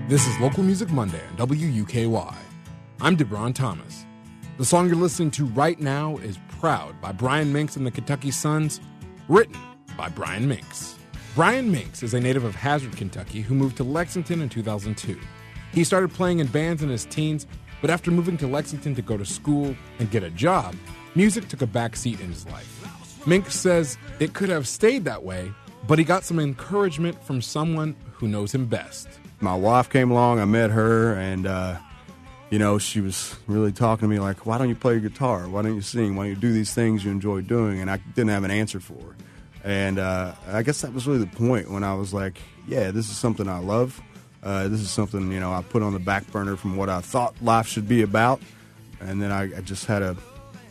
This is Local Music Monday on WUKY. I'm DeBron Thomas. The song you're listening to right now is Proud by Brian Minks and the Kentucky Suns, written by Brian Minks. Brian Minks is a native of Hazard, Kentucky, who moved to Lexington in 2002. He started playing in bands in his teens, but after moving to Lexington to go to school and get a job, music took a back seat in his life. Minks says it could have stayed that way, but he got some encouragement from someone who knows him best. My wife came along, I met her, and, she was really talking to me like, why don't you play your guitar? Why don't you sing? Why don't you do these things you enjoy doing? And I didn't have an answer for her. And I guess that was really the point when I was like, yeah, this is something I love. This is something, I put on the back burner from what I thought life should be about. And then I just had a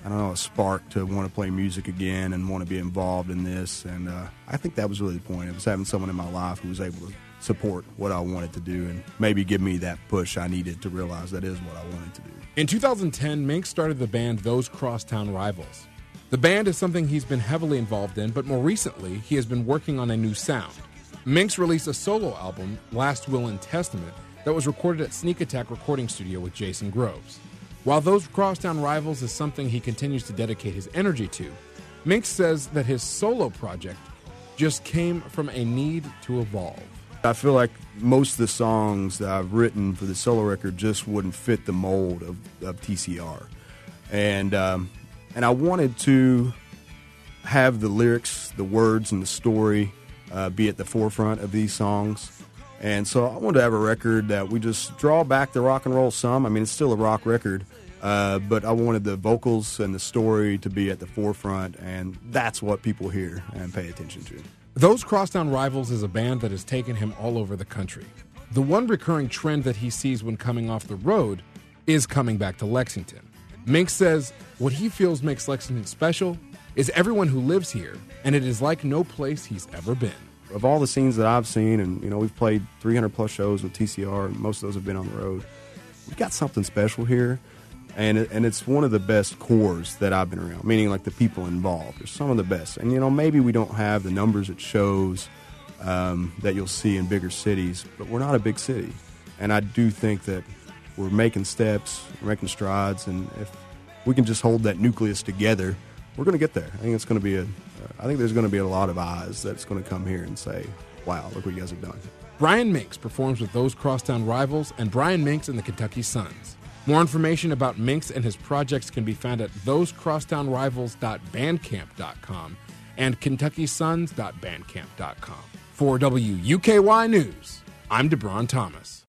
spark to want to play music again and want to be involved in this. And I think that was really the point. It was having someone in my life who was able to support what I wanted to do and maybe give me that push I needed to realize that is what I wanted to do. In 2010, Minks started the band Those Crosstown Rivals. The band is something he's been heavily involved in, but more recently, he has been working on a new sound. Minks released a solo album, Last Will and Testament, that was recorded at Sneak Attack Recording Studio with Jason Groves. While Those Crosstown Rivals is something he continues to dedicate his energy to, Minks says that his solo project just came from a need to evolve. I feel like most of the songs that I've written for the solo record just wouldn't fit the mold of TCR. And I wanted to have the lyrics, the words, and the story be at the forefront of these songs. And so I wanted to have a record that we just draw back the rock and roll some. I mean, it's still a rock record, but I wanted the vocals and the story to be at the forefront, and that's what people hear and pay attention to. Those Crosstown Rivals is a band that has taken him all over the country. The one recurring trend that he sees when coming off the road is coming back to Lexington. Minks says what he feels makes Lexington special is everyone who lives here, and it is like no place he's ever been. Of all the scenes that I've seen, and we've played 300-plus shows with TCR, and most of those have been on the road, we've got something special here. And it's one of the best cores that I've been around, meaning like the people involved are some of the best. And, maybe we don't have the numbers at shows that you'll see in bigger cities, but we're not a big city. And I do think that we're making steps, we're making strides, and if we can just hold that nucleus together, we're going to get there. I think it's going to be I think there's going to be a lot of eyes that's going to come here and say, wow, look what you guys have done. Brian Minks performs with Those Crosstown Rivals and Brian Minks and the Kentucky Suns. More information about Minks and his projects can be found at thosecrosstownrivals.bandcamp.com and kentuckysuns.bandcamp.com. For WUKY News, I'm DeBron Thomas.